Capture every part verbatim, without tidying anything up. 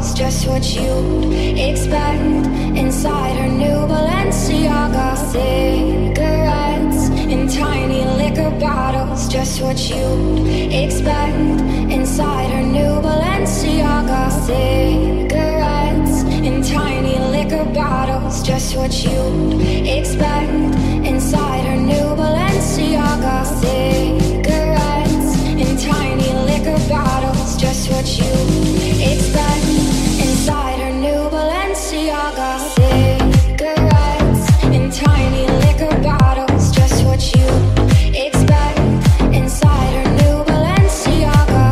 bottles, just what you'd expect. Inside her new Balenciaga, cigarettes in tiny liquor bottles, just what you'd expect. Inside her new Balenciaga, cigarettes in tiny liquor bottles, just what you'd expect. Inside her new Balenciaga, cigarettes in tiny liquor bottles, just what you expect. Inside her new Balenciaga, cigarettes in tiny liquor bottles, just what you expect. Inside her new Balenciaga,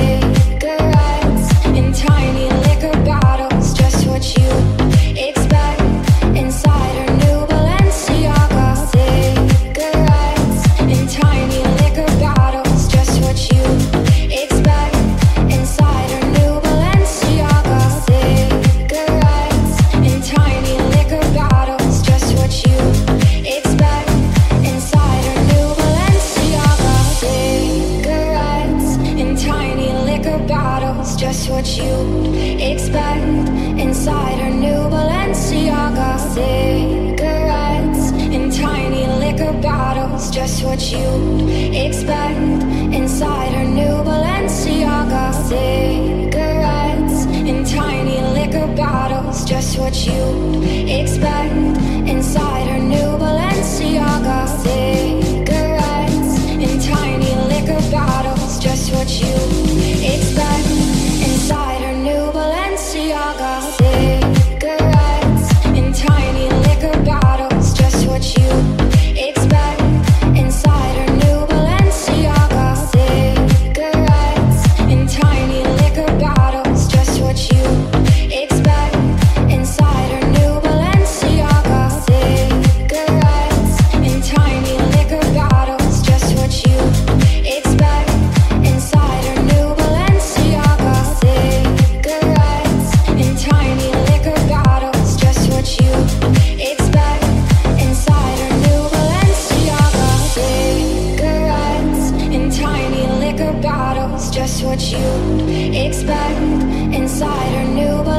cigarettes in tiny liquor bottles, just what you expect. Inside her new Balenciaga, cigarettes in tiny liquor bottles, just what you expect. Inside her new Balenciaga, cigarettes in tiny liquor bottles, just what you expect. Inside her new Balenciaga, cigarettes in tiny liquor bottles, just what you expect. Inside her new Balenciaga, cigarettes in tiny liquor bottles, just what you expect. Inside her new Balenciaga, cigarettes in tiny liquor bottles, just what you expect. Inside her new Balenciaga, cigarettes in tiny liquor bottles, just what you expect. Inside her new Balenciaga, cigarettes in tiny liquor bottles, just what you expect. Inside her new Balenciaga, cigarettes in tiny liquor bottles, just what you expect. Inside her new Balenciaga, cigarettes in tiny liquor bottles, just what you expect. Inside her new Balenciaga, cigarettes in tiny liquor bottles, just what you expect. Inside her new Balenciaga, cigarettes in tiny liquor bottles, just what you expect. Inside her new